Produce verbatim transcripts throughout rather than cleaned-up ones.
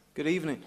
Good evening.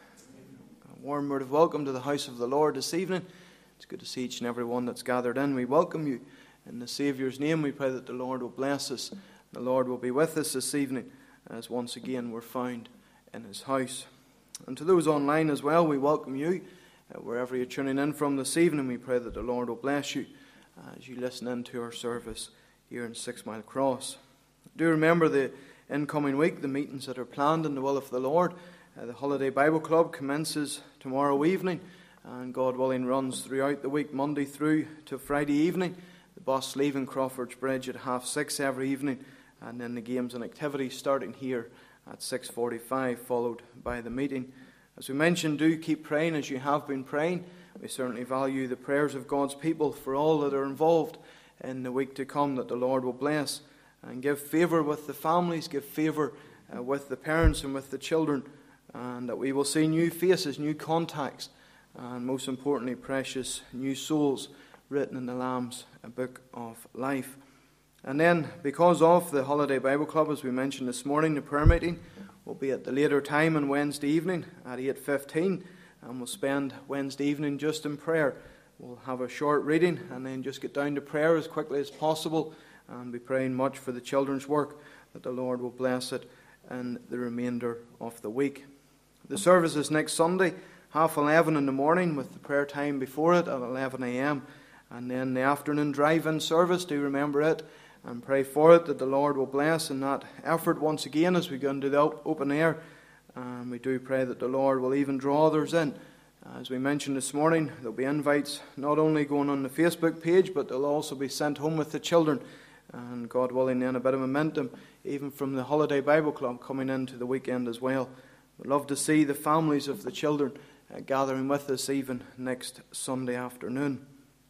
A warm word of welcome to the house of the Lord this evening. It's good to see each and every one that's gathered in. We welcome you in the Saviour's name. We pray that the Lord will bless us. The Lord will be with us this evening as once again we're found in His house. And to those online as well, we welcome you uh, wherever you're tuning in from this evening. We pray that the Lord will bless you as you listen in to our service here in Six Mile Cross. Do remember the incoming week, the meetings that are planned in the will of the Lord. Uh, the Holiday Bible Club commences tomorrow evening and God willing runs throughout the week, Monday through to Friday evening. The bus leaving Crawford's Bridge at half six every evening, and then the games and activities starting here at six forty-five, followed by the meeting. As we mentioned, do keep praying as you have been praying. We certainly value the prayers of God's people for all that are involved in the week to come, that the Lord will bless and give favour with the families, give favour uh, with the parents and with the children, and that we will see new faces, new contacts, and most importantly, precious new souls written in the Lamb's Book of Life. And then, because of the Holiday Bible Club, as we mentioned this morning, the prayer meeting will be at the later time on Wednesday evening at eight fifteen, and we'll spend Wednesday evening just in prayer. We'll have a short reading and then just get down to prayer as quickly as possible and be praying much for the children's work, that the Lord will bless it in the remainder of the week. The service is next Sunday, half eleven in the morning, with the prayer time before it at eleven a.m. And then the afternoon drive-in service, do remember it and pray for it, that the Lord will bless in that effort once again as we go into the open air. And we do pray that the Lord will even draw others in. As we mentioned this morning, there'll be invites not only going on the Facebook page, but they'll also be sent home with the children. And God willing, then a bit of momentum, even from the Holiday Bible Club coming into the weekend as well. We'd love to see the families of the children uh, gathering with us even next Sunday afternoon.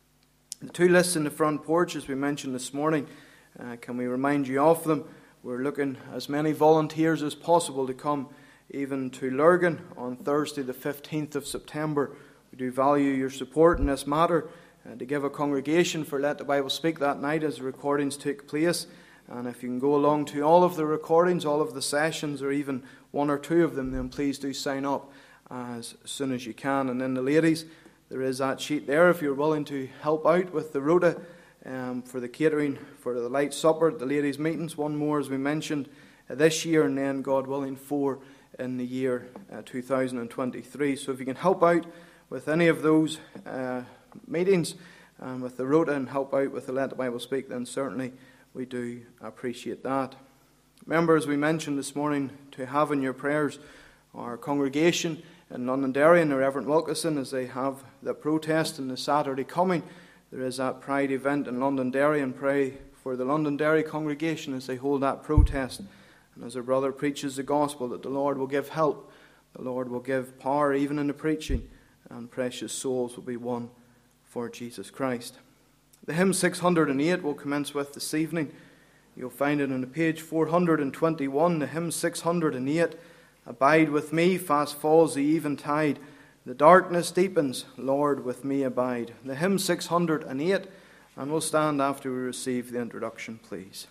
The two lists in the front porch, as we mentioned this morning, uh, can we remind you of them? We're looking as many volunteers as possible to come even to Lurgan on Thursday the fifteenth of September. We do value your support in this matter, uh, to give a congregation for Let the Bible Speak that night as the recordings take place. And if you can go along to all of the recordings, all of the sessions, or even one or two of them, then please do sign up as soon as you can. And then the ladies, there is that sheet there if you're willing to help out with the rota um, for the catering, for the light supper, the ladies' meetings. One more, as we mentioned, uh, this year, and then, God willing, four in the year uh, two thousand twenty-three. So if you can help out with any of those uh, meetings and with the rota and help out with the Let the Bible Speak, then certainly we do appreciate that. Remember, as we mentioned this morning, to have in your prayers our congregation in Londonderry and the Reverend Wilkinson as they have the protest on the Saturday coming. There is that Pride event in Londonderry, and pray for the Londonderry congregation as they hold that protest. And as our brother preaches the gospel, that the Lord will give help, the Lord will give power even in the preaching, and precious souls will be won for Jesus Christ. The hymn six hundred eight will commence with this evening. You'll find it on page four hundred twenty-one, the hymn six hundred eight. Abide with me, fast falls the eventide. The darkness deepens, Lord, with me abide. The hymn six hundred eight, and we'll stand after we receive the introduction, please.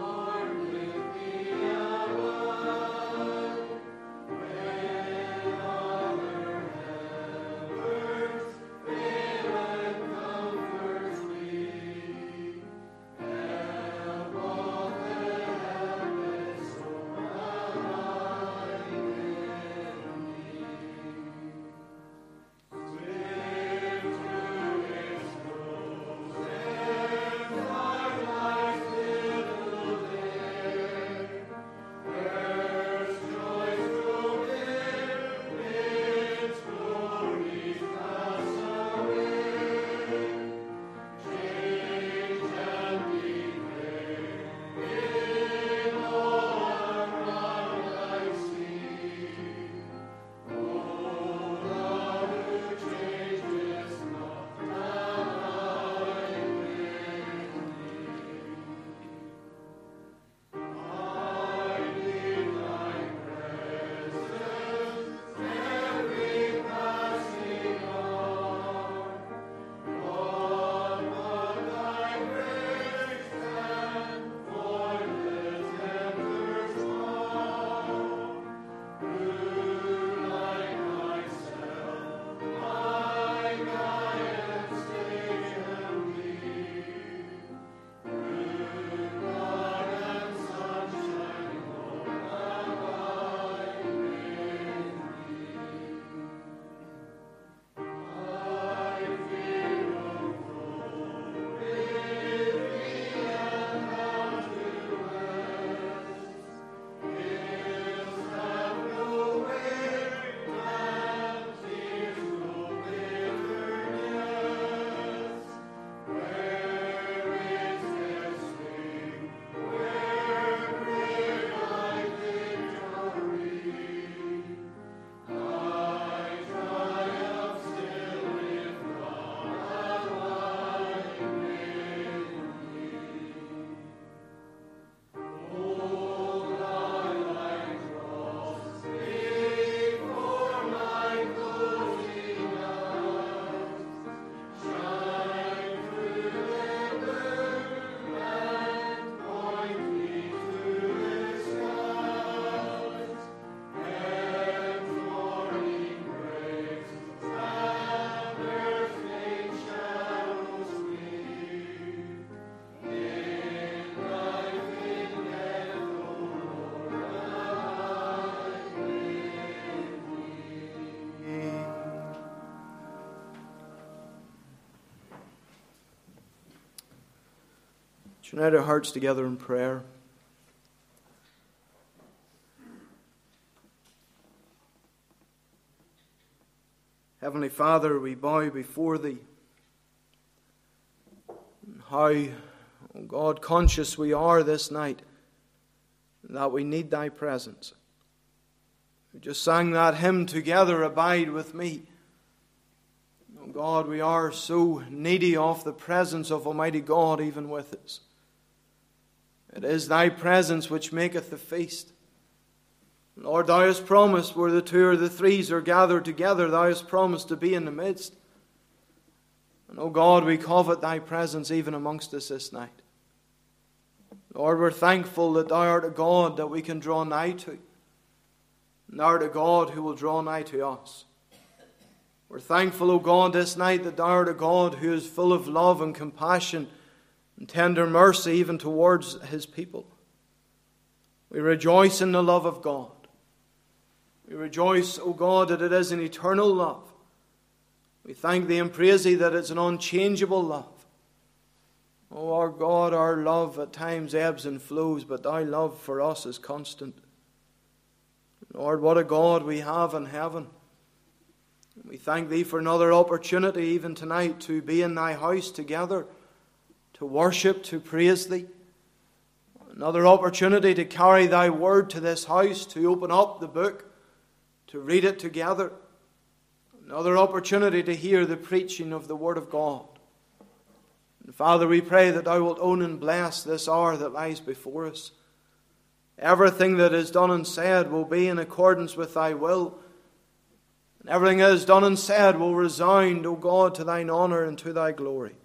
Lord, Unite our hearts together in prayer. Heavenly Father, we bow before Thee. How, oh God, conscious we are this night that we need Thy presence. We just sang that hymn together, Abide with Me. Oh God, we are so needy of the presence of Almighty God even with us. It is Thy presence which maketh the feast. Lord, Thou hast promised where the two or the threes are gathered together, Thou hast promised to be in the midst. And, oh God, we covet Thy presence even amongst us this night. Lord, we're thankful that Thou art a God that we can draw nigh to. And Thou art a God who will draw nigh to us. We're thankful, O God, this night that Thou art a God who is full of love and compassion and tender mercy even towards His people. We rejoice in the love of God. We rejoice, O God, that it is an eternal love. We thank Thee and praise Thee that it's an unchangeable love. O our God, our love at times ebbs and flows, but Thy love for us is constant. Lord, what a God we have in heaven. We thank Thee for another opportunity even tonight to be in Thy house together, to worship, to praise Thee. Another opportunity to carry Thy word to this house, to open up the book, to read it together. Another opportunity to hear the preaching of the Word of God. And Father, we pray that Thou wilt own and bless this hour that lies before us. Everything that is done and said will be in accordance with Thy will. And everything that is done and said will resound, O God, to Thine honour and to Thy glory.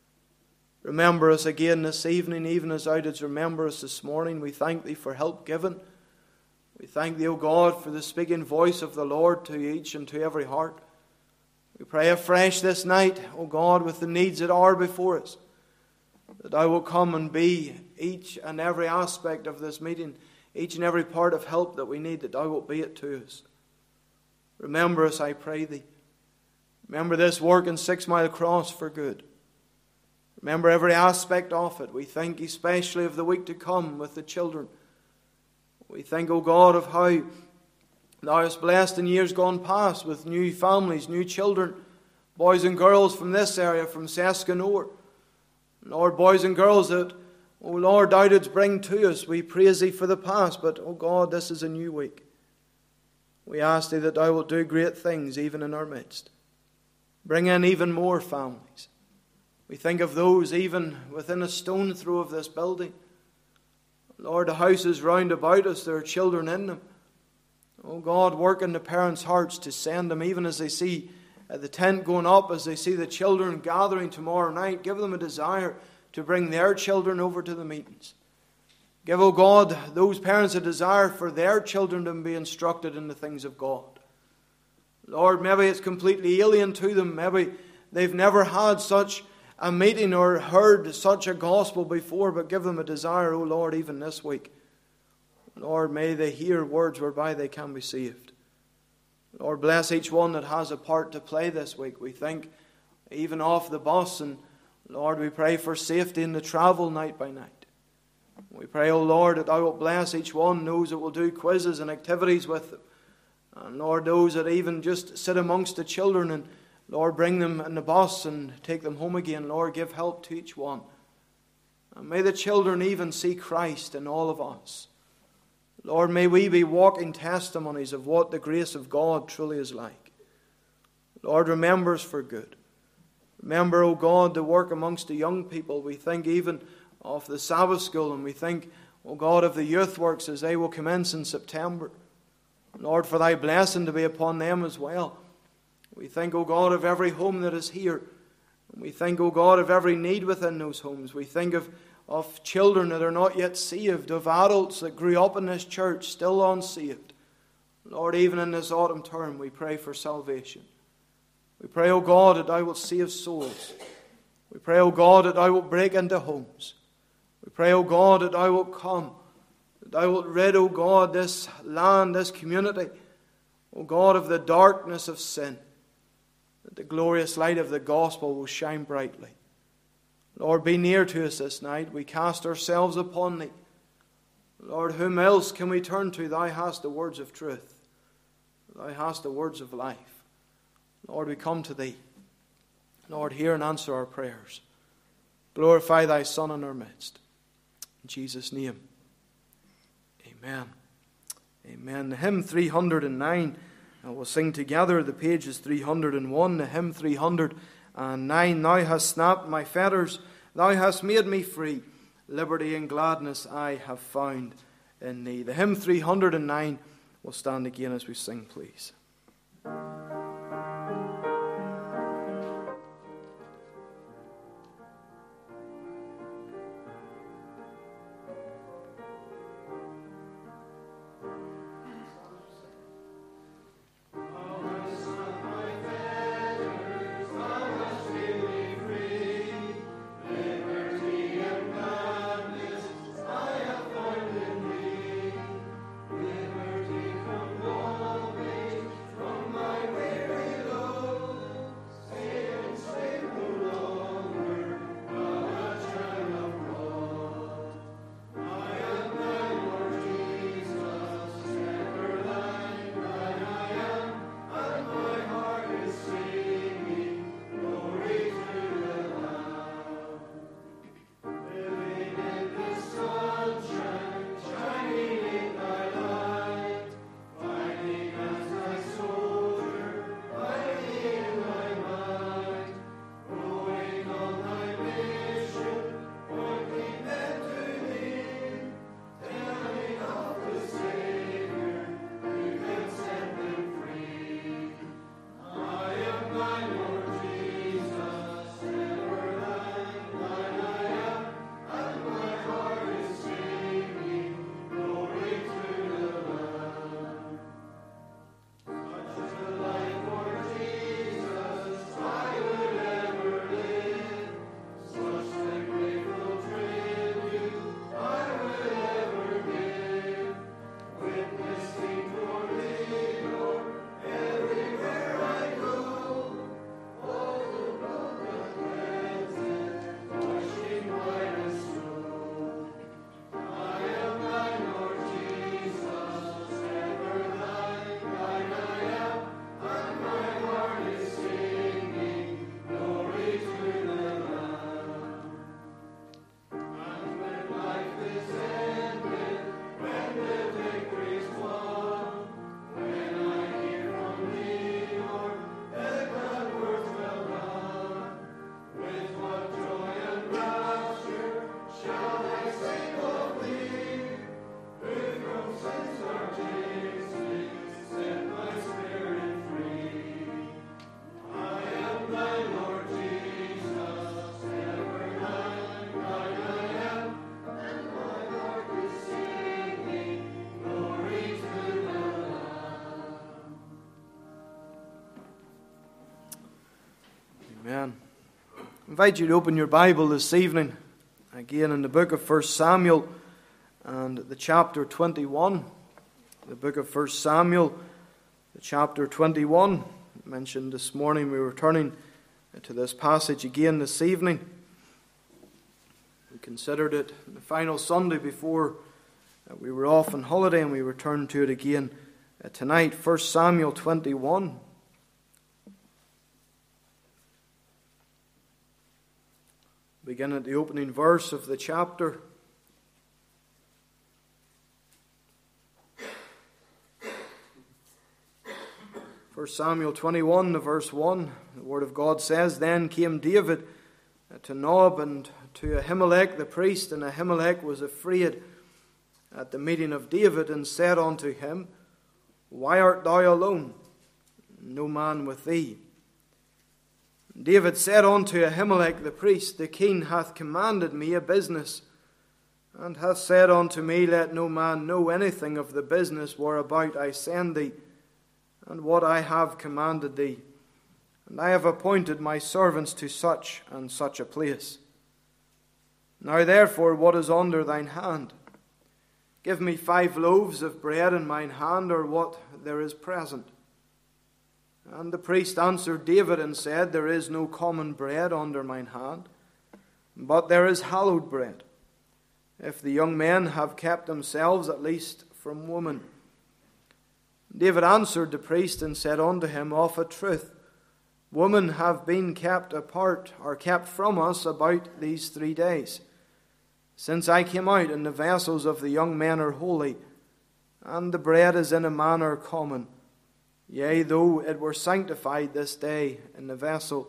Remember us again this evening, even as Thou didst remember us this morning. We thank Thee for help given. We thank Thee, O God, for the speaking voice of the Lord to each and to every heart. We pray afresh this night, O God, with the needs that are before us, that Thou will come and be each and every aspect of this meeting, each and every part of help that we need, that Thou wilt be it to us. Remember us, I pray Thee. Remember this work in Six Mile Cross for good. Remember every aspect of it. We think especially of the week to come with the children. We think, O God, of how Thou hast blessed in years gone past with new families, new children, boys and girls from this area, from Seskanor. Lord, boys and girls that, O Lord, Thou didst bring to us. We praise Thee for the past, but, O God, this is a new week. We ask Thee that Thou wilt do great things even in our midst. Bring in even more families. We think of those even within a stone throw of this building. Lord, the houses round about us, there are children in them. Oh God, work in the parents' hearts to send them, even as they see the tent going up, as they see the children gathering tomorrow night. Give them a desire to bring their children over to the meetings. Give, oh God, those parents a desire for their children to be instructed in the things of God. Lord, maybe it's completely alien to them. Maybe they've never had such a meeting or heard such a gospel before, but give them a desire, O Lord, even this week. Lord, may they hear words whereby they can be saved. Lord, bless each one that has a part to play this week. We think even off the bus, and Lord, we pray for safety in the travel night by night. We pray, O Lord, that Thou wilt bless each one, those that will do quizzes and activities with them. And Lord, those that even just sit amongst the children and Lord, bring them in the bus and take them home again. Lord, give help to each one. And may the children even see Christ in all of us. Lord, may we be walking testimonies of what the grace of God truly is like. Lord, remember us for good. Remember, O God, the work amongst the young people. We think even of the Sabbath school, and we think, O God, of the youth works as they will commence in September. Lord, for Thy blessing to be upon them as well. We think, O God, of every home that is here. And we think, O God, of every need within those homes. We think of, of children that are not yet saved, of adults that grew up in this church still unsaved. Lord, even in this autumn term, we pray for salvation. We pray, O God, that Thou wilt save souls. We pray, O God, that Thou wilt break into homes. We pray, O God, that Thou wilt come. That Thou wilt rid, O God, this land, this community, O God, of the darkness of sin. That the glorious light of the gospel will shine brightly. Lord, be near to us this night. We cast ourselves upon Thee. Lord, whom else can we turn to? Thou hast the words of truth. Thou hast the words of life. Lord, we come to Thee. Lord, hear and answer our prayers. Glorify Thy Son in our midst. In Jesus' name, amen. Amen. The hymn three hundred nine, and we'll sing together. The page is three hundred one, the hymn three hundred nine. Thou hast snapped my fetters, Thou hast made me free. Liberty and gladness I have found in Thee. The hymn three hundred nine will stand again as we sing, please. Amen. I invite you to open your Bible this evening, again in the book of First Samuel and the chapter twenty-one. The book of First Samuel, the chapter twenty-one. I mentioned this morning we were returning to this passage again this evening. We considered it the final Sunday before we were off on holiday, and we returned to it again tonight. First Samuel twenty-one. Begin at the opening verse of the chapter. First Samuel twenty-one, the verse one, the Word of God says, Then came David to Nob and to Ahimelech the priest, and Ahimelech was afraid at the meeting of David, and said unto him, Why art thou alone? No man with thee. David said unto Ahimelech the priest, The king hath commanded me a business, and hath said unto me, Let no man know anything of the business whereabout I send thee, and what I have commanded thee. And I have appointed my servants to such and such a place. Now therefore, what is under thine hand? Give me five loaves of bread in mine hand, or what there is present. And the priest answered David and said, There is no common bread under mine hand. but there is hallowed bread, if the young men have kept themselves at least from women. David answered the priest and said unto him, Of a truth, women have been kept apart, or kept from us about these three days, since I came out, and the vessels of the young men are holy, and the bread is in a manner common, yea, though it were sanctified this day in the vessel.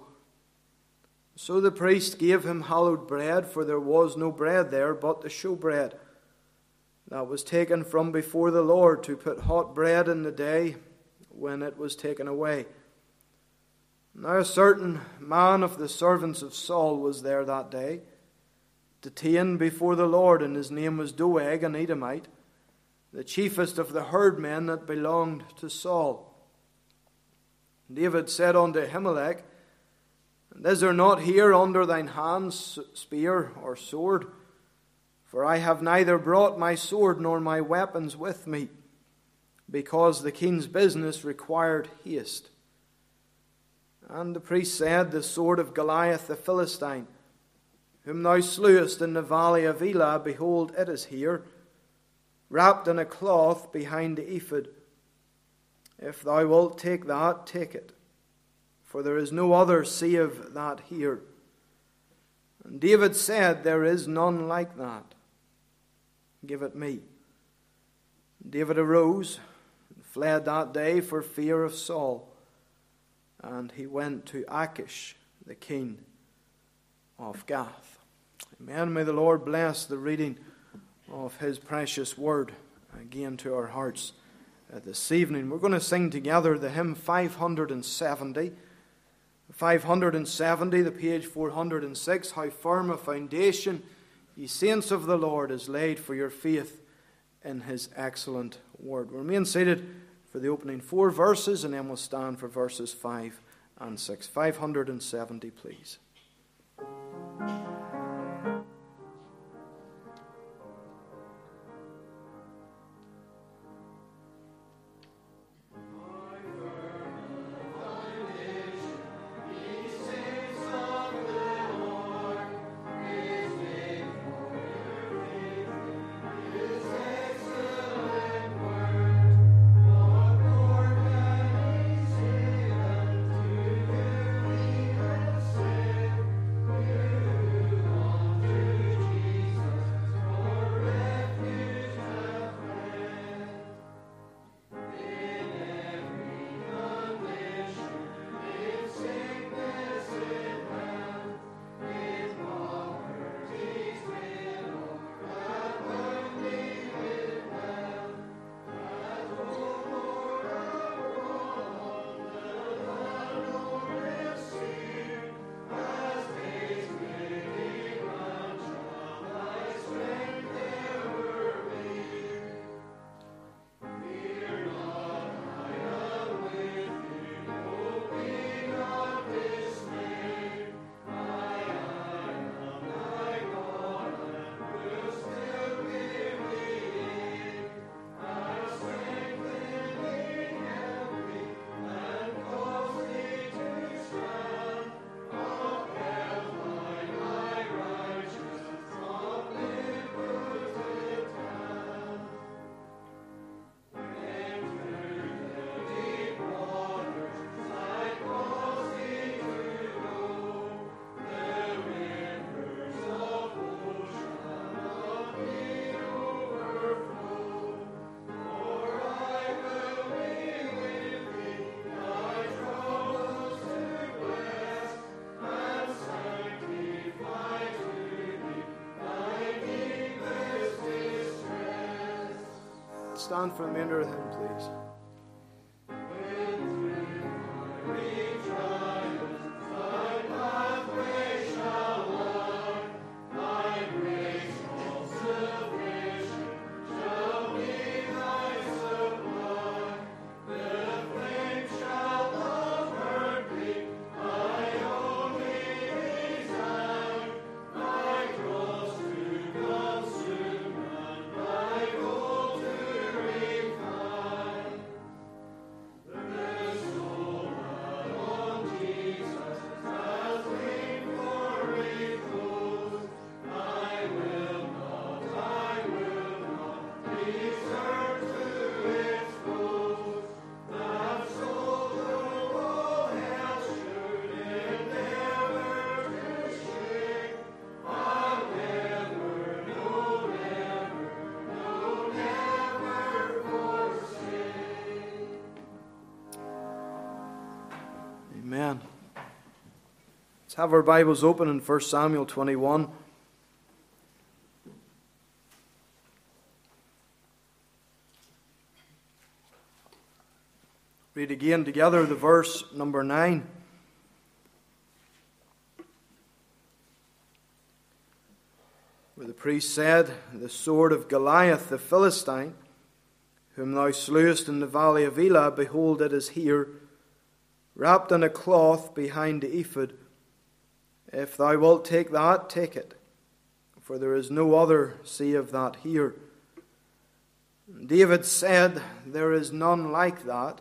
So the priest gave him hallowed bread, for there was no bread there but the showbread that was taken from before the Lord, to put hot bread in the day when it was taken away. Now a certain man of the servants of Saul was there that day, detained before the Lord, and his name was Doeg, an Edomite, the chiefest of the herdmen that belonged to Saul. David said unto Ahimelech, And is there not here under thine hands spear or sword? For I have neither brought my sword nor my weapons with me, because the king's business required haste. And the priest said, The sword of Goliath the Philistine, whom thou slewest in the valley of Elah, behold, it is here, wrapped in a cloth behind the ephod. If thou wilt take that, take it, for there is no other save that here. And David said, There is none like that. Give it me. David arose and fled that day for fear of Saul, and he went to Achish, the king of Gath. Amen. May the Lord bless the reading of his precious word again to our hearts uh, this evening. We're going to sing together the hymn five hundred seventy. five hundred seventy, the page four hundred six, How firm a foundation, ye saints of the Lord, is laid for your faith in his excellent word. We'll remain seated for the opening four verses, and then we'll stand for verses five and six. five hundred seventy, please. Stand for the remainder of the hymn, please. Amen. Let's have our Bibles open in First Samuel twenty-one. Read again together the verse number nine. Where the priest said, "The sword of Goliath the Philistine, whom thou slewest in the valley of Elah, behold, it is here, wrapped in a cloth behind the ephod. If thou wilt take that, take it, for there is no other save that here." And David said, "There is none like that.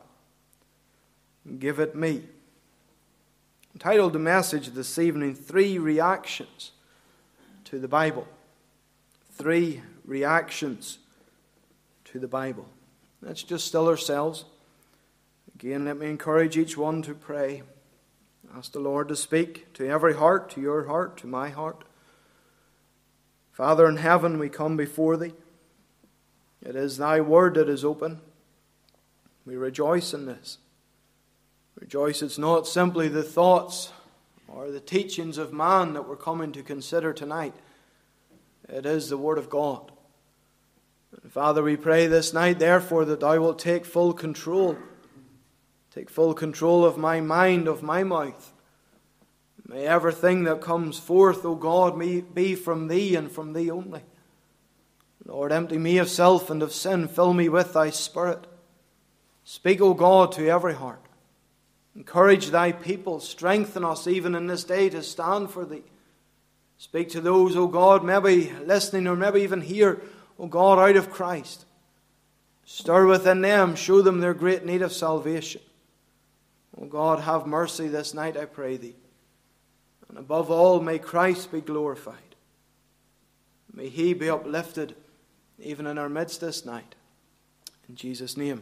Give it me." Entitled the message this evening, Three Reactions to the Bible. Three reactions to the Bible. Let's just still ourselves. Again, let me encourage each one to pray. Ask the Lord to speak to every heart, to your heart, to my heart. Father in heaven, we come before Thee. It is Thy word that is open. We rejoice in this. Rejoice it's not simply the thoughts or the teachings of man that we're coming to consider tonight. It is the Word of God. And Father, we pray this night, therefore, that Thou wilt take full control. Take full control of my mind, of my mouth. May everything that comes forth, O God, be from Thee and from Thee only. Lord, empty me of self and of sin. Fill me with Thy Spirit. Speak, O God, to every heart. Encourage Thy people. Strengthen us even in this day to stand for Thee. Speak to those, O God, maybe listening or maybe even here, O God, out of Christ. Stir within them. Show them their great need of salvation. O God, have mercy this night, I pray Thee. And above all, may Christ be glorified. May He be uplifted even in our midst this night. In Jesus' name,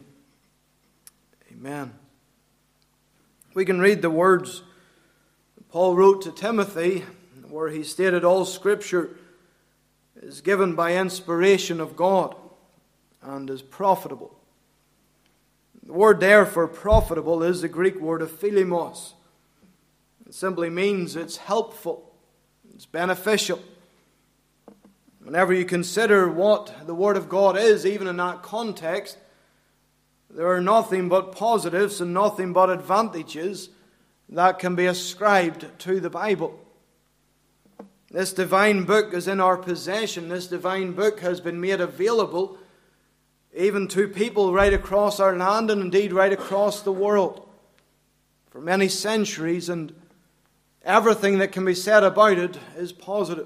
amen. We can read the words Paul wrote to Timothy, where he stated all Scripture is given by inspiration of God and is profitable. The word there for profitable is the Greek word of philimos. It simply means it's helpful, it's beneficial. Whenever you consider what the Word of God is, even in that context, there are nothing but positives and nothing but advantages that can be ascribed to the Bible. This divine book is in our possession. This divine book has been made available even to people right across our land and indeed right across the world for many centuries, and everything that can be said about it is positive.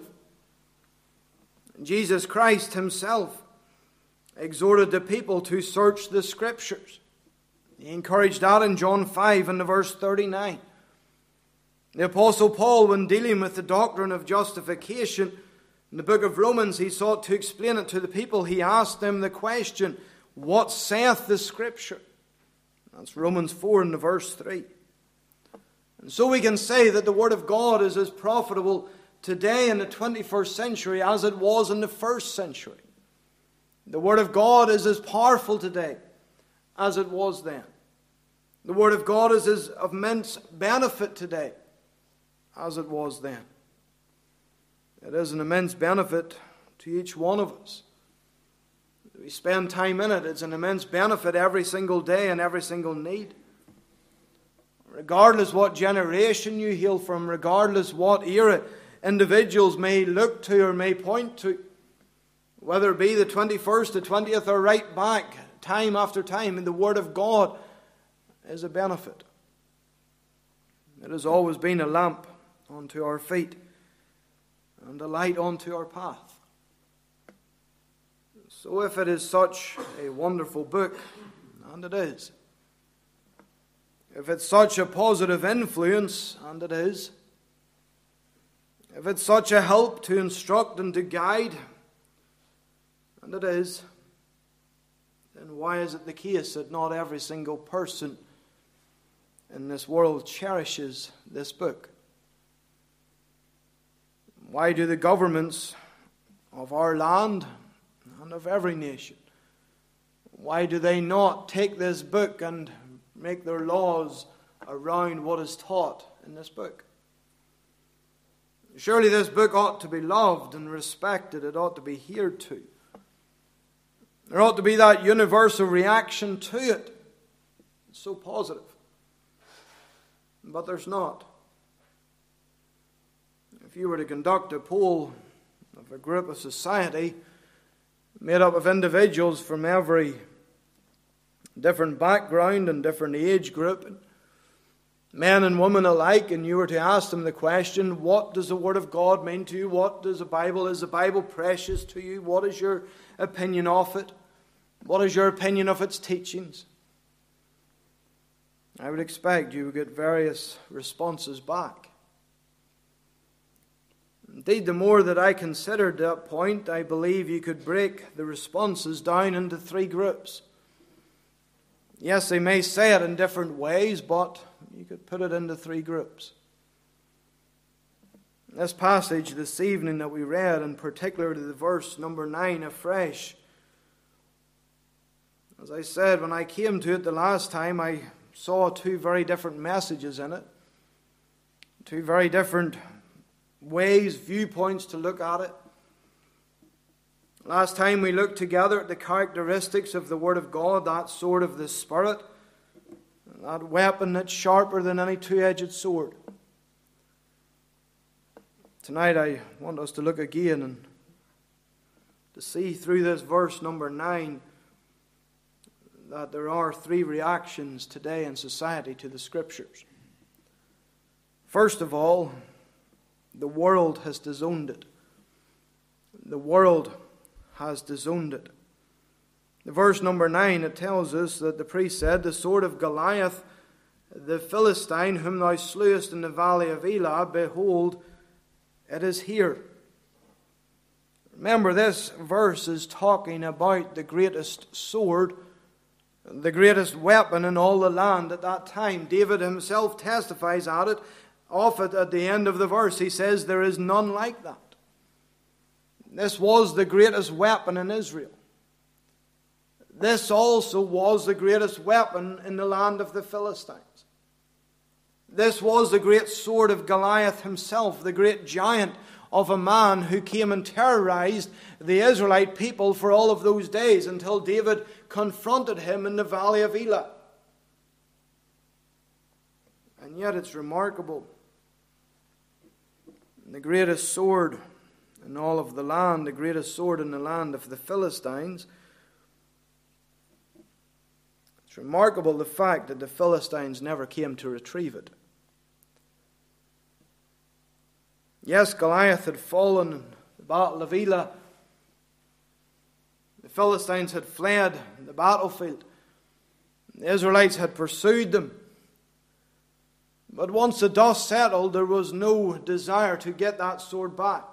Jesus Christ Himself exhorted the people to search the Scriptures. He encouraged that in John five and verse thirty-nine. The Apostle Paul, when dealing with the doctrine of justification in the book of Romans, he sought to explain it to the people. He asked them the question, "What saith the Scripture?" That's Romans four and verse three. And so we can say that the Word of God is as profitable today in the twenty-first century as it was in the first century. The Word of God is as powerful today as it was then. The Word of God is as of immense benefit today as it was then. It is an immense benefit to each one of us. We spend time in it. It's an immense benefit every single day and every single need. Regardless what generation you hail from, regardless what era individuals may look to or may point to, whether it be the twenty-first, the twentieth, or right back, time after time, and the Word of God is a benefit. It has always been a lamp unto our feet and a light unto our path. So if it is such a wonderful book, and it is, if it's such a positive influence, and it is, if it's such a help to instruct and to guide, and it is, then why is it the case that not every single person in this world cherishes this book? Why do the governments of our land and of every nation, why do they not take this book and make their laws around what is taught in this book. Surely this book ought to be loved and respected. It ought to be adhered to. There ought to be that universal reaction to it. It's so positive. But there's not. If you were to conduct a poll of a group of society made up of individuals from every different background and different age group, men and women alike, and you were to ask them the question, what does the Word of God mean to you? What does the Bible, is the Bible precious to you? What is your opinion of it? What is your opinion of its teachings? I would expect you would get various responses back. Indeed, the more that I considered that point, I believe you could break the responses down into three groups. Yes, they may say it in different ways, but you could put it into three groups. This passage this evening that we read, and particularly the verse number nine afresh, as I said, when I came to it the last time, I saw two very different messages in it. Two very different ways, viewpoints to look at it. Last time we looked together at the characteristics of the Word of God, that sword of the Spirit, that weapon that's sharper than any two-edged sword. Tonight I want us to look again and to see through this verse number nine that there are three reactions today in society to the Scriptures. First of all, the world has disowned it. The world has disowned it. The verse number nine, it tells us that the priest said, the sword of Goliath, the Philistine, whom thou slewest in the valley of Elah, behold, it is here. Remember, this verse is talking about the greatest sword, the greatest weapon in all the land at that time. David himself testifies at it, of it at the end of the verse. He says, there is none like that. This was the greatest weapon in Israel. This also was the greatest weapon in the land of the Philistines. This was the great sword of Goliath himself, the great giant of a man who came and terrorized the Israelite people for all of those days until David confronted him in the valley of Elah. And yet it's remarkable. The greatest sword in all of the land, the greatest sword in the land of the Philistines, it's remarkable the fact that the Philistines never came to retrieve it. Yes, Goliath had fallen in the battle of Elah. The Philistines had fled the battlefield. The Israelites had pursued them. But once the dust settled, there was no desire to get that sword back.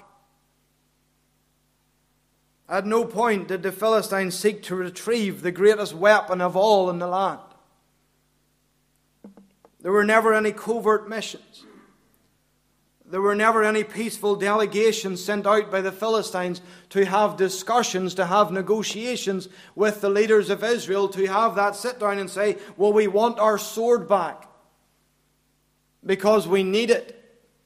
At no point did the Philistines seek to retrieve the greatest weapon of all in the land. There were never any covert missions. There were never any peaceful delegations sent out by the Philistines to have discussions, to have negotiations with the leaders of Israel, to have that sit down and say, well, we want our sword back because we need it.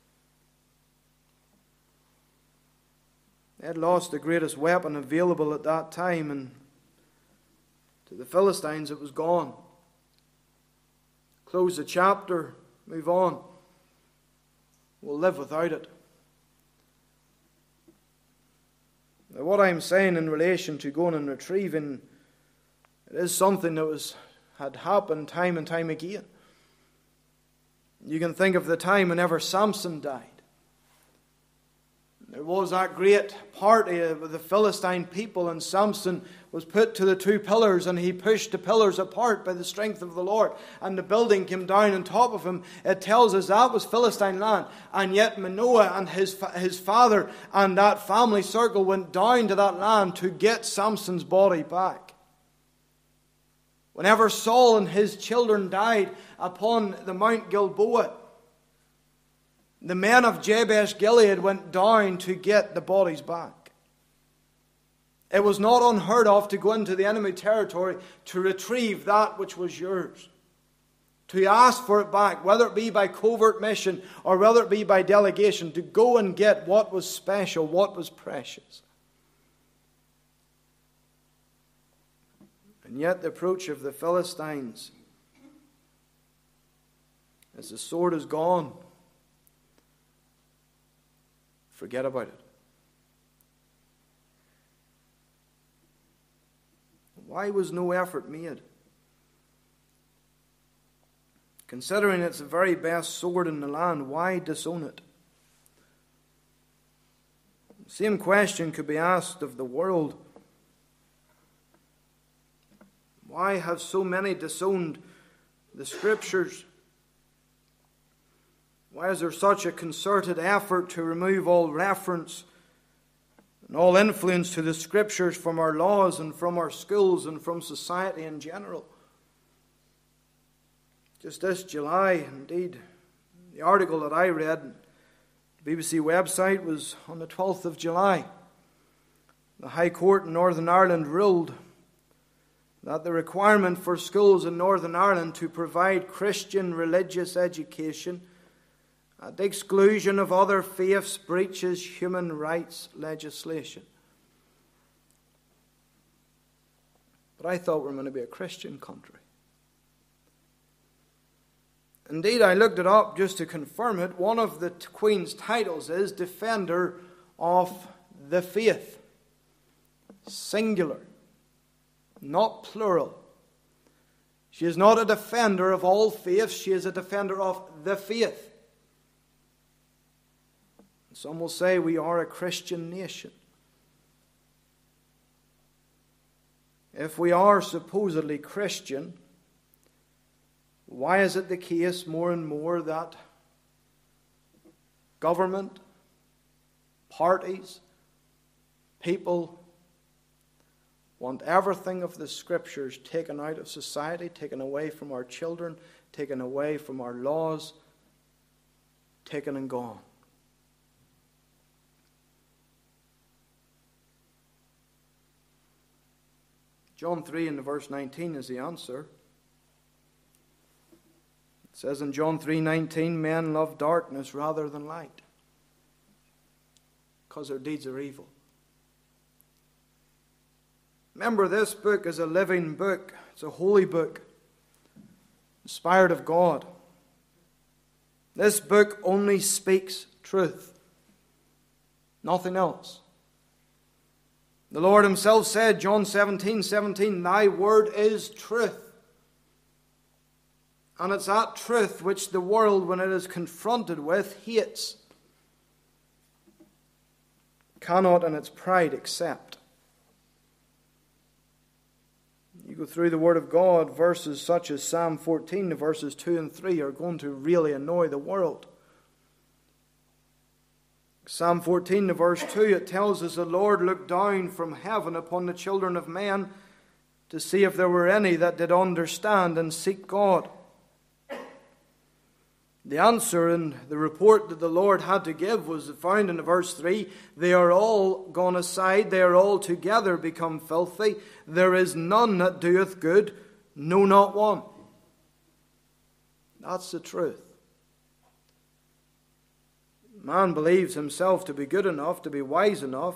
They had lost the greatest weapon available at that time, and to the Philistines it was gone. Close the chapter, move on. We'll live without it. Now, what I'm saying in relation to going and retrieving, it is something that was had happened time and time again. You can think of the time whenever Samson died. There was that great party of the Philistine people, and Samson was put to the two pillars, and he pushed the pillars apart by the strength of the Lord, and the building came down on top of him. It tells us that was Philistine land, and yet Manoah and his, his father and that family circle went down to that land to get Samson's body back. Whenever Saul and his children died upon the Mount Gilboa, the men of Jabesh Gilead went down to get the bodies back. It was not unheard of to go into the enemy territory to retrieve that which was yours. to ask for it back, whether it be by covert mission or whether it be by delegation, to go and get what was special, what was precious. And yet the approach of the Philistines, as the sword is gone, forget about it. Why was no effort made? Considering it's the very best sword in the land, why disown it? The same question could be asked of the world. Why have so many disowned the Scriptures? Why is there such a concerted effort to remove all reference and all influence to the Scriptures from our laws and from our schools and from society in general? Just this July, indeed, the article that I read on the B B C website was on the twelfth of July. The High Court in Northern Ireland ruled that the requirement for schools in Northern Ireland to provide Christian religious education at the exclusion of other faiths breaches human rights legislation. But I thought we were going to be a Christian country. Indeed, I looked it up just to confirm it. One of the Queen's titles is Defender of the Faith. Singular, not plural. She is not a defender of all faiths. She is a defender of the faith. Some will say we are a Christian nation. If we are supposedly Christian, why is it the case more and more that government, parties, people want everything of the Scriptures taken out of society, taken away from our children, taken away from our laws, taken and gone? John three and verse nineteen is the answer. It says in John three nineteen, men love darkness rather than light, because their deeds are evil. Remember, this book is a living book. It's a holy book, inspired of God. This book only speaks truth, nothing else. The Lord himself said, John seventeen seventeen, thy word is truth. And it's that truth which the world, when it is confronted with, hates, cannot in its pride accept. You go through the Word of God, verses such as Psalm fourteen, the verses two and three are going to really annoy the world. Psalm fourteen, the verse two, it tells us the Lord looked down from heaven upon the children of men to see if there were any that did understand and seek God. The answer in the report that the Lord had to give was found in verse three. They are all gone aside, they are all together become filthy. There is none that doeth good, no, not one. That's the truth. Man believes himself to be good enough, to be wise enough.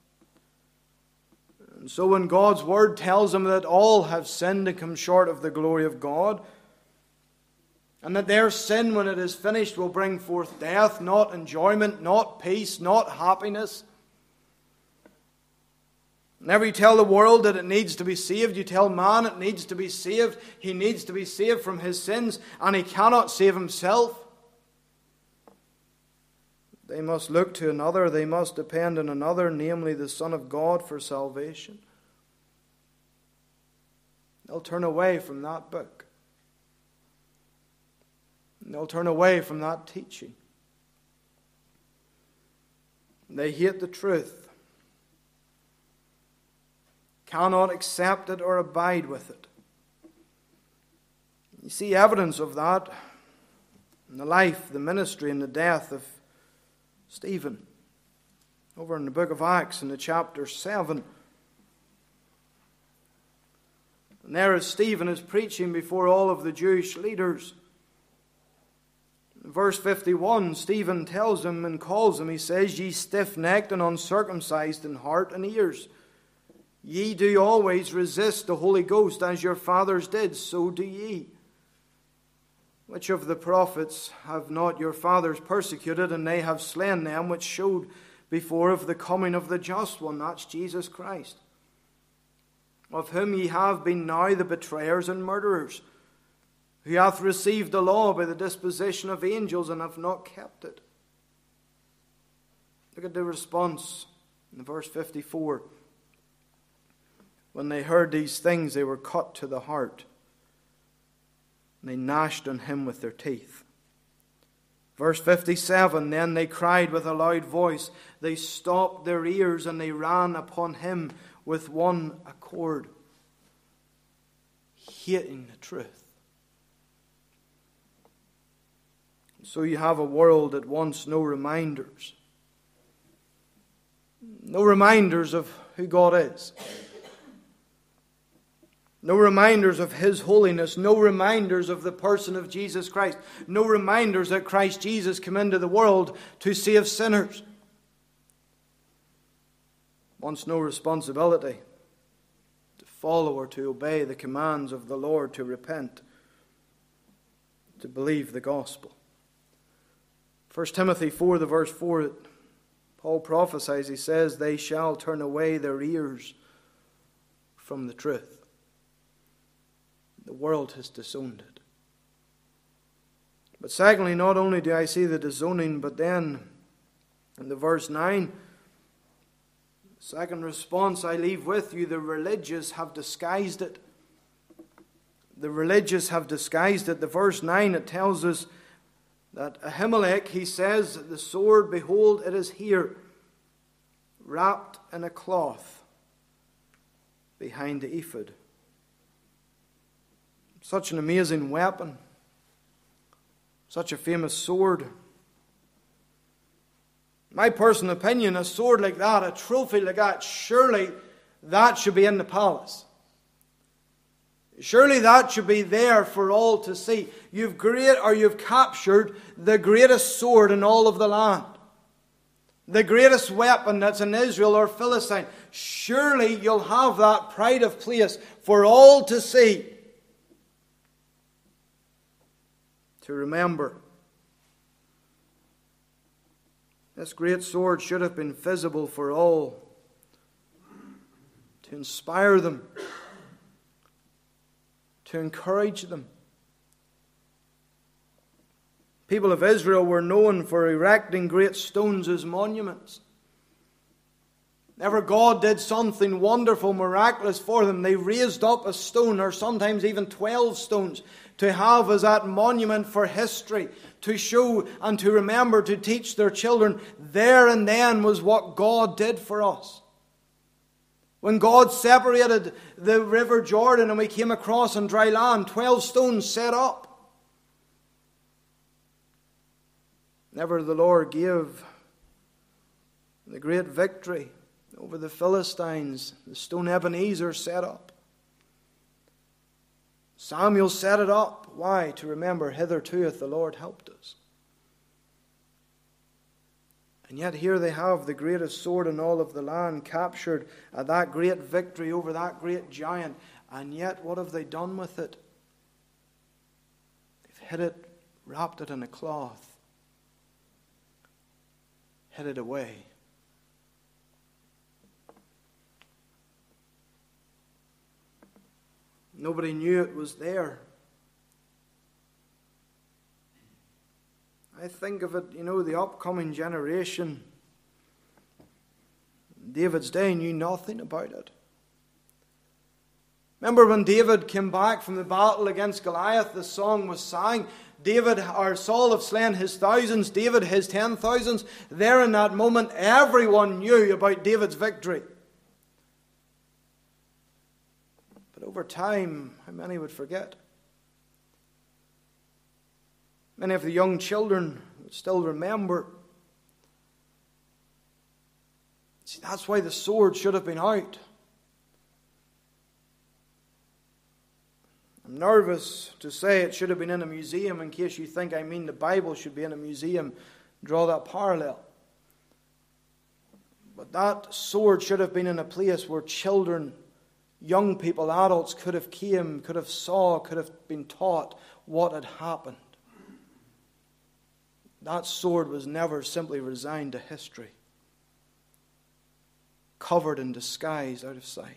And so when God's word tells him that all have sinned and come short of the glory of God, and that their sin, when it is finished, will bring forth death, not enjoyment, not peace, not happiness. Whenever you tell the world that it needs to be saved, you tell man it needs to be saved. He needs to be saved from his sins, and he cannot save himself. They must look to another, they must depend on another, namely the Son of God, for salvation. They'll turn away from that book. They'll turn away from that teaching. They hate the truth, cannot accept it or abide with it. You see evidence of that in the life, the ministry, and the death of Stephen. Over in the book of Acts, in the chapter seven. And there as Stephen is preaching before all of the Jewish leaders, Verse fifty-one, Stephen tells him and calls him, he says, "Ye stiff-necked and uncircumcised in heart and ears, ye do always resist the Holy Ghost, as your fathers did, so do ye. Which of the prophets have not your fathers persecuted, and they have slain them which showed before of the coming of the just one," that's Jesus Christ, "of whom ye have been now the betrayers and murderers, who hath received the law by the disposition of angels, and have not kept it." Look at the response in verse fifty-four. "When they heard these things, they were cut to the heart, and they gnashed on him with their teeth." Verse fifty-seven, "Then they cried with a loud voice, they stopped their ears, and they ran upon him with one accord," hating the truth. So you have a world that wants no reminders. No reminders of who God is. No reminders of His holiness. No reminders of the person of Jesus Christ. No reminders that Christ Jesus came into the world to save sinners. Wants no responsibility to follow or to obey the commands of the Lord, to repent, to believe the gospel. First Timothy four, the verse four, Paul prophesies, he says, "They shall turn away their ears from the truth." The world has disowned it. But secondly, not only do I see the disowning, but then in the verse nine, second response I leave with you, the religious have disguised it. The religious have disguised it. The verse nine, it tells us that Ahimelech, he says, "The sword, behold, it is here, wrapped in a cloth behind the ephod." Such an amazing weapon. Such a famous sword. My personal opinion, a sword like that, a trophy like that, surely that should be in the palace. Surely that should be there for all to see. You've great, or you've captured the greatest sword in all of the land. The greatest weapon that's in Israel or Philistine. Surely you'll have that pride of place for all to see. To remember. This great sword should have been visible for all. To inspire them. To encourage them. People of Israel were known for erecting great stones as monuments. Whenever God did something wonderful, miraculous for them, they raised up a stone, or sometimes even twelve stones, to have as that monument for history, to show and to remember, to teach their children, there and then was what God did for us. When God separated the river Jordan and we came across on dry land, twelve stones set up. Whenever the Lord gave the great victory over the Philistines, the stone Ebenezer set up. Samuel set it up. Why? To remember, hitherto hath the Lord helped us. And yet here they have the greatest sword in all of the land, captured at that great victory over that great giant. And yet what have they done with it? They've hid it, wrapped it in a cloth, hid it away. Nobody knew it was there. I think of it, you know, the upcoming generation. David's day knew nothing about it. Remember when David came back from the battle against Goliath, the song was sang, David, or Saul have slain his thousands, David his ten thousands. There in that moment, everyone knew about David's victory. But over time, how many would forget? Many of the young children would still remember. See, that's why the sword should have been out. And I'm nervous to say it should have been in a museum in case you think I mean the Bible should be in a museum. Draw that parallel. But that sword should have been in a place where children, young people, adults could have came, could have saw, could have been taught what had happened. That sword was never simply resigned to history, covered and disguised out of sight.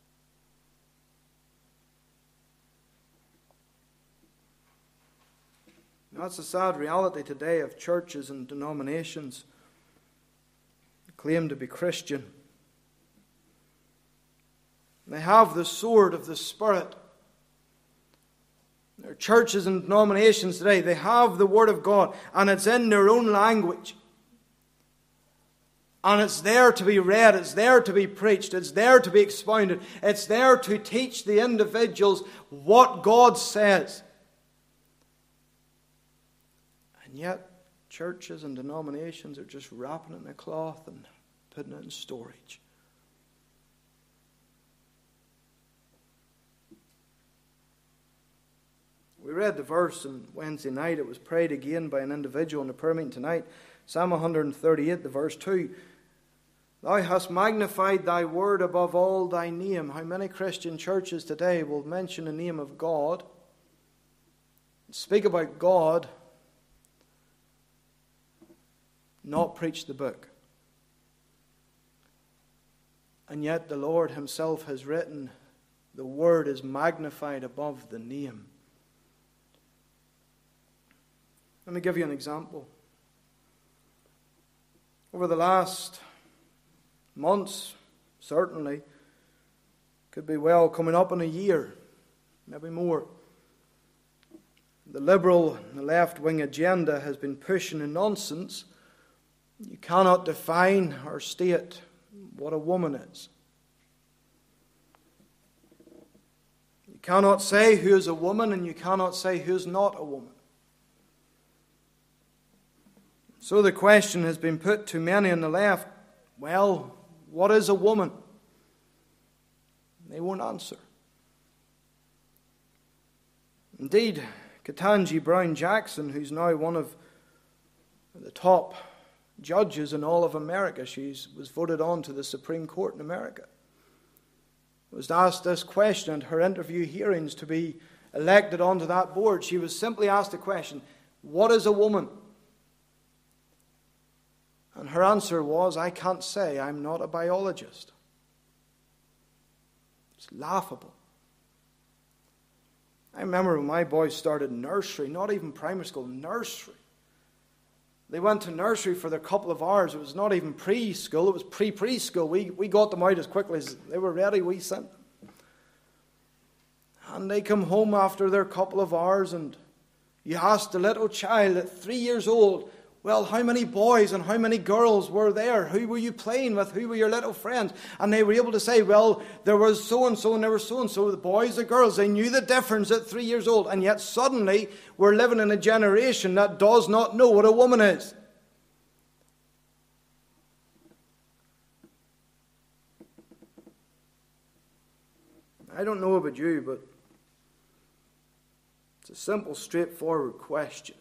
That's the sad reality today of churches and denominations that claim to be Christian. They have the sword of the Spirit. Their churches and denominations today, they have the Word of God, and it's in their own language. And it's there to be read, it's there to be preached, it's there to be expounded, it's there to teach the individuals what God says. And yet, churches and denominations are just wrapping it in a cloth and putting it in storage. We read the verse on Wednesday night. It was prayed again by an individual in the prayer meeting tonight. Psalm one thirty-eight, the verse two. Thou hast magnified thy word above all thy name. How many Christian churches today will mention the name of God, speak about God, not preach the book? And yet the Lord himself has written, the word is magnified above the name. Let me give you an example. Over the last months, certainly, could be well coming up in a year, maybe more, the liberal and the left-wing agenda has been pushing a nonsense. You cannot define or state what a woman is. You cannot say who is a woman, and you cannot say who is not a woman. So the question has been put to many on the left, well, what is a woman? They won't answer. Indeed, Ketanji Brown Jackson, who's now one of the top judges in all of America, she was voted on to the Supreme Court in America, was asked this question at her interview hearings to be elected onto that board. She was simply asked the question, what is a woman? And her answer was, I can't say, I'm not a biologist. It's laughable. I remember when my boys started nursery, not even primary school, nursery. They went to nursery for their couple of hours. It was not even preschool, it was pre-preschool. We, we got them out as quickly as they were ready, we sent them. And they come home after their couple of hours, and you ask the little child at three years old, well, how many boys and how many girls were there? Who were you playing with? Who were your little friends? And they were able to say, well, there was so-and-so and there was so-and-so, the boys, the girls. They knew the difference at three years old. And yet suddenly we're living in a generation that does not know what a woman is. I don't know about you, but it's a simple, straightforward question.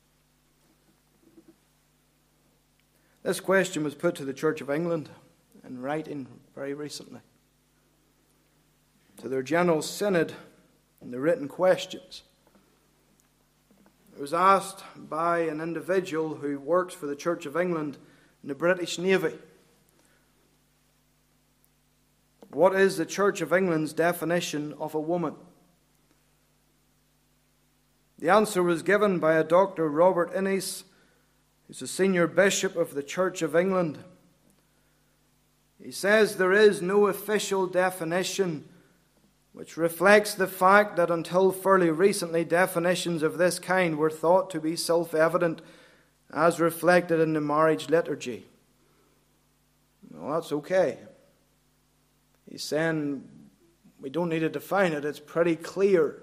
This question was put to the Church of England in writing very recently, to their General Synod in the written questions. It was asked by an individual who works for the Church of England in the British Navy. What is the Church of England's definition of a woman? The answer was given by a Doctor Robert Innes, who's a senior bishop of the Church of England. He says there is no official definition, which reflects the fact that until fairly recently definitions of this kind were thought to be self-evident as reflected in the marriage liturgy. Well, that's okay. He's saying we don't need to define it, it's pretty clear.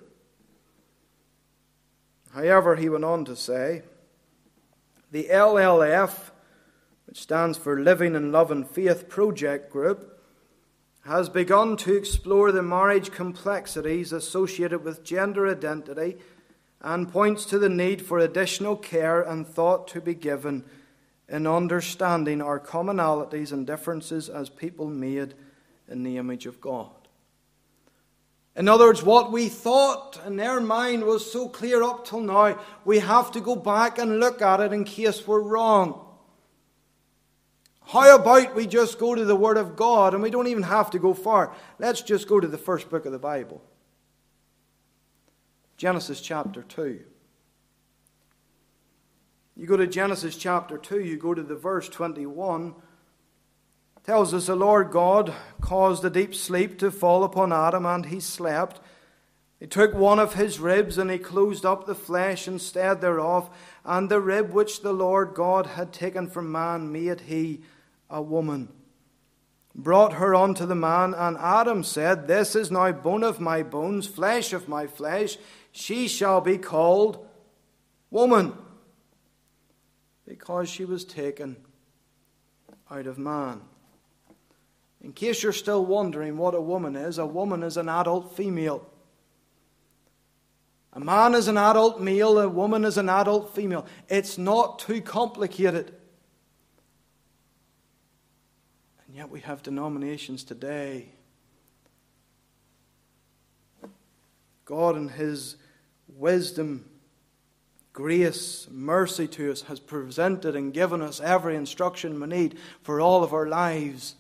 However, he went on to say, the L L F, which stands for Living in Love and Faith Project Group, has begun to explore the marriage complexities associated with gender identity and points to the need for additional care and thought to be given in understanding our commonalities and differences as people made in the image of God. In other words, what we thought in their mind was so clear up till now, we have to go back and look at it in case we're wrong. How about we just go to the Word of God, and we don't even have to go far. Let's just go to the first book of the Bible. Genesis chapter two. You go to Genesis chapter two, you go to the verse twenty-one. It tells us the Lord God caused a deep sleep to fall upon Adam, and he slept. He took one of his ribs, and he closed up the flesh instead thereof, and the rib which the Lord God had taken from man made he a woman, brought her unto the man, and Adam said, This is now bone of my bones, flesh of my flesh, she shall be called woman, because she was taken out of man. In case you're still wondering what a woman is, a woman is an adult female. A man is an adult male, a woman is an adult female. It's not too complicated. And yet we have denominations today. God in His wisdom, grace, mercy to us has presented and given us every instruction we need for all of our lives.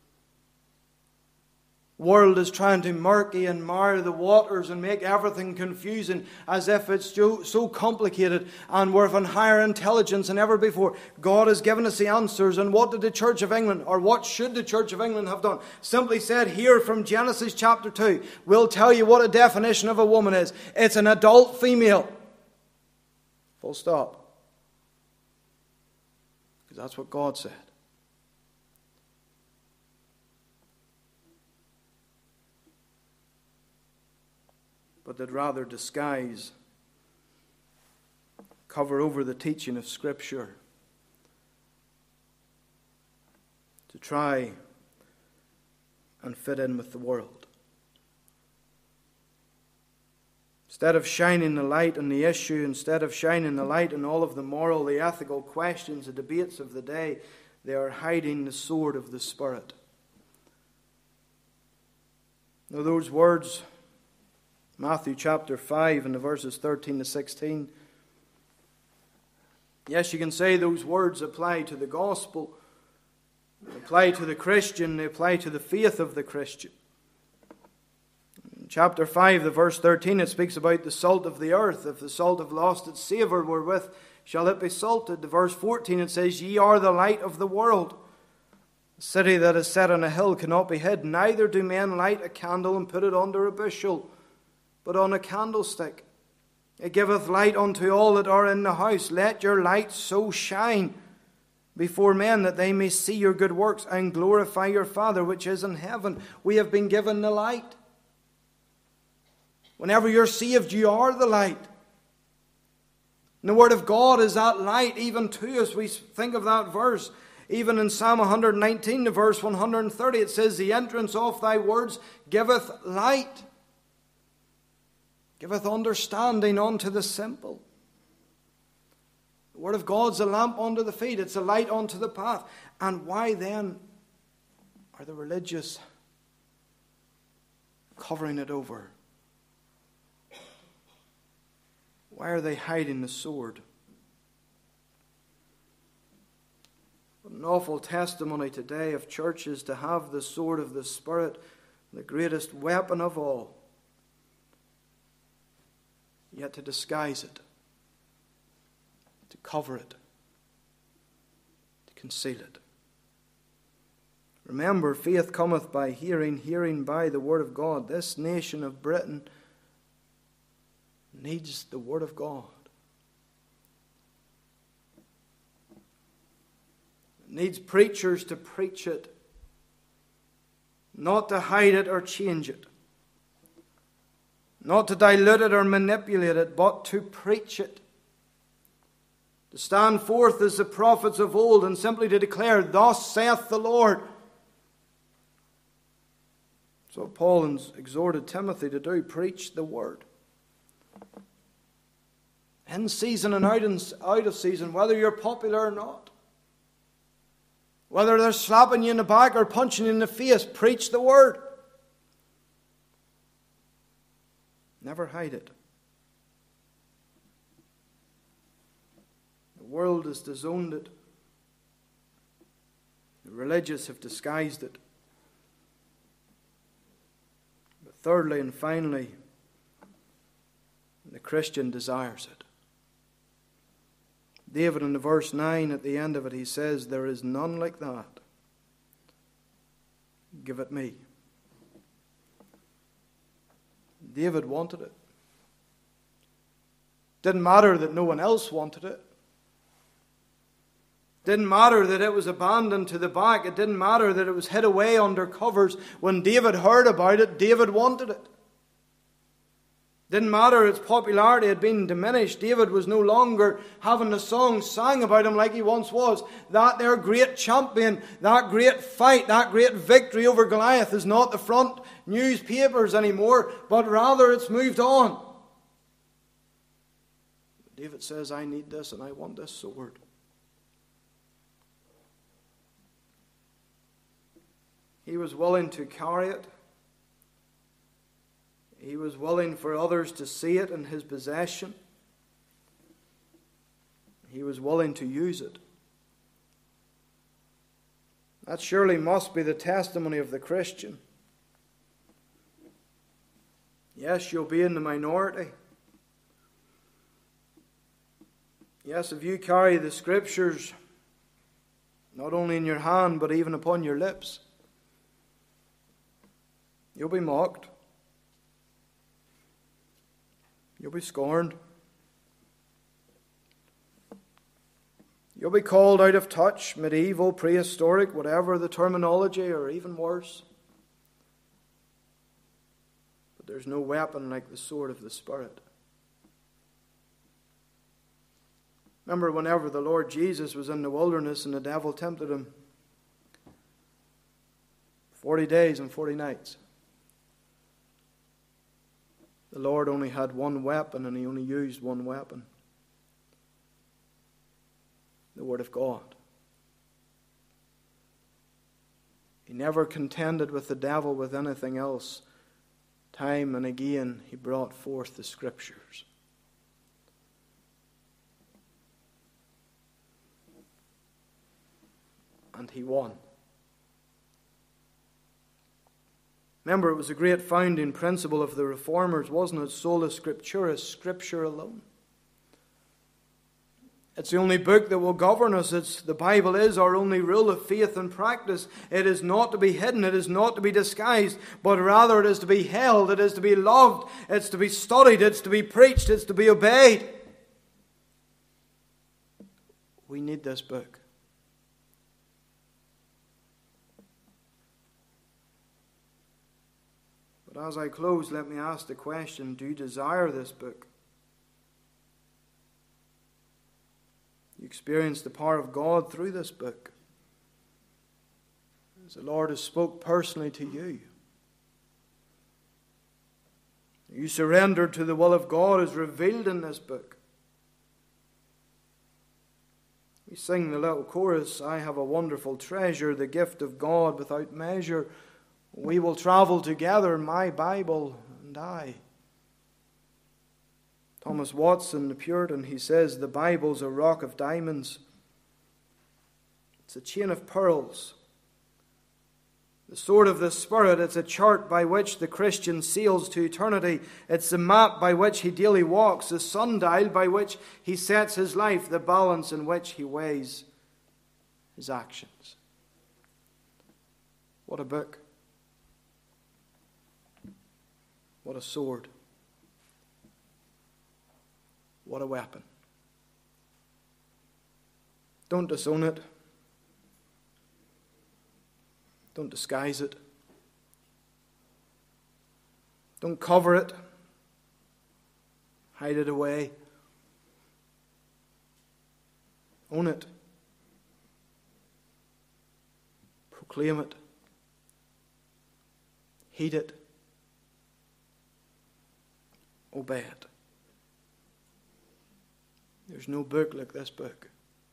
World is trying to murky and mar the waters and make everything confusing as if it's so, so complicated and we're of higher intelligence than ever before. God has given us the answers, and what did the Church of England, or what should the Church of England have done? Simply said here from Genesis chapter two, we'll tell you what a definition of a woman is. It's an adult female. Full stop. Because that's what God said. But they'd rather disguise, cover over the teaching of Scripture to try and fit in with the world. Instead of shining the light on the issue, instead of shining the light on all of the moral, the ethical questions, the debates of the day, they are hiding the sword of the Spirit. Now those words, Matthew chapter five and the verses thirteen to sixteen. Yes, you can say those words apply to the gospel, they apply to the Christian, they apply to the faith of the Christian. In chapter five, the verse thirteen, it speaks about the salt of the earth. If the salt have lost its savour, wherewith shall it be salted? The verse fourteen, it says, Ye are the light of the world. A city that is set on a hill cannot be hid. Neither do men light a candle and put it under a bushel, but on a candlestick. It giveth light unto all that are in the house. Let your light so shine before men that they may see your good works and glorify your Father which is in heaven. We have been given the light. Whenever you're saved, you are the light. And the Word of God is that light even to us. We think of that verse. Even in Psalm one nineteen, the verse one thirty, it says, The entrance of thy words giveth light, giveth understanding unto the simple. The Word of God's a lamp unto the feet. It's a light unto the path. And why then are the religious covering it over? Why are they hiding the sword? What an awful testimony today of churches to have the sword of the Spirit, the greatest weapon of all, yet to disguise it, to cover it, to conceal it. Remember, faith cometh by hearing, hearing by the Word of God. This nation of Britain needs the Word of God. It needs preachers to preach it, not to hide it or change it. Not to dilute it or manipulate it, but to preach it. To stand forth as the prophets of old and simply to declare, Thus saith the Lord. So Paul exhorted Timothy to do, preach the word. In season and out, and out of season, whether you're popular or not. Whether they're slapping you in the back or punching you in the face, preach the word. Never hide it. The world has disowned it. The religious have disguised it. But thirdly and finally, the Christian desires it. David in the verse nine at the end of it, he says, there is none like that. Give it me. David wanted it. Didn't matter that no one else wanted it. Didn't matter that it was abandoned to the back. It didn't matter that it was hid away under covers. When David heard about it, David wanted it. Didn't matter its popularity had been diminished. David was no longer having the song sang about him like he once was. That their great champion, that great fight, that great victory over Goliath is not the front newspapers anymore, but rather it's moved on. David says, I need this and I want this sword. He was willing to carry it. He was willing for others to see it in his possession. He was willing to use it. That surely must be the testimony of the Christian. Yes, you'll be in the minority. Yes, if you carry the Scriptures not only in your hand but even upon your lips, you'll be mocked. You'll be scorned. You'll be called out of touch, medieval, prehistoric, whatever the terminology, or even worse. But there's no weapon like the sword of the Spirit. Remember whenever the Lord Jesus was in the wilderness and the devil tempted him, forty days and forty nights. The Lord only had one weapon, and he only used one weapon. The Word of God. He never contended with the devil with anything else. Time and again he brought forth the Scriptures. And he won. Remember, it was a great founding principle of the Reformers, wasn't it? Sola Scriptura, Scripture alone. It's the only book that will govern us. It's, the Bible is our only rule of faith and practice. It is not to be hidden. It is not to be disguised. But rather it is to be held. It is to be loved. It's to be studied. It's to be preached. It's to be obeyed. We need this book. But as I close, let me ask the question, do you desire this book? You experience the power of God through this book. As the Lord has spoke personally to you. You surrendered to the will of God as revealed in this book. We sing the little chorus, I have a wonderful treasure, the gift of God without measure. We will travel together, my Bible and I. Thomas Watson, the Puritan, he says, the Bible's a rock of diamonds. It's a chain of pearls. The sword of the Spirit, it's a chart by which the Christian sails to eternity. It's the map by which he daily walks, the sundial by which he sets his life, the balance in which he weighs his actions. What a book. What a sword. What a weapon. Don't disown it. Don't disguise it. Don't cover it. Hide it away. Own it. Proclaim it. heed it, obey it. There's no book like this book.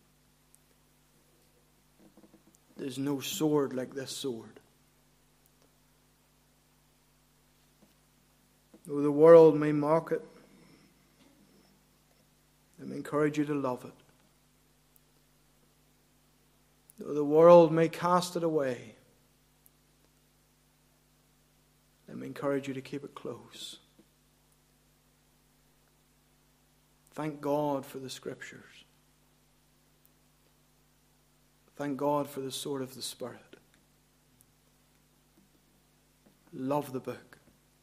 There's no sword like this sword. Though the world may mock it, let me encourage you to love it. Though the world may cast it away, let me encourage you to keep it close. Thank God for the Scriptures. Thank God for the sword of the Spirit. Love the book.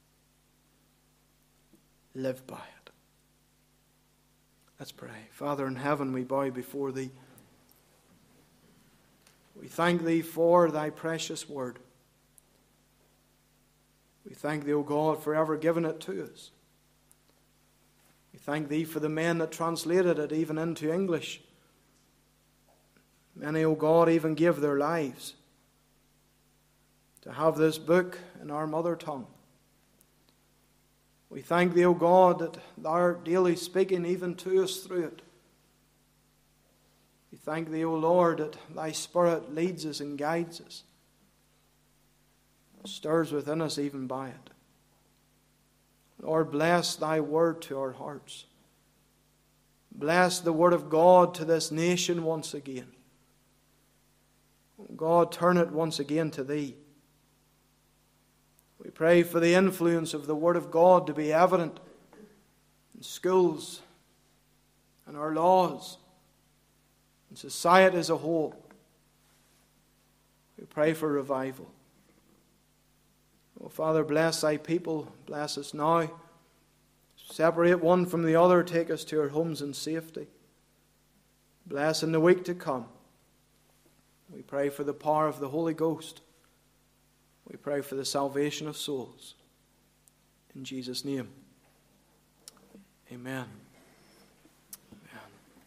Live by it. Let's pray. Father in heaven, we bow before Thee. We thank Thee for Thy precious word. We thank Thee, O God, for ever giving it to us. We thank Thee for the men that translated it even into English. Many, O God, even give their lives to have this book in our mother tongue. We thank Thee, O God, that Thou art daily speaking even to us through it. We thank Thee, O Lord, that Thy Spirit leads us and guides us, stirs within us even by it. Lord, bless Thy word to our hearts. Bless the word of God to this nation once again. God, turn it once again to Thee. We pray for the influence of the Word of God to be evident in schools and our laws and society as a whole. We pray for revival. Oh, Father, bless Thy people. Bless us now. Separate one from the other. Take us to our homes in safety. Bless in the week to come. We pray for the power of the Holy Ghost. We pray for the salvation of souls. In Jesus' name, amen.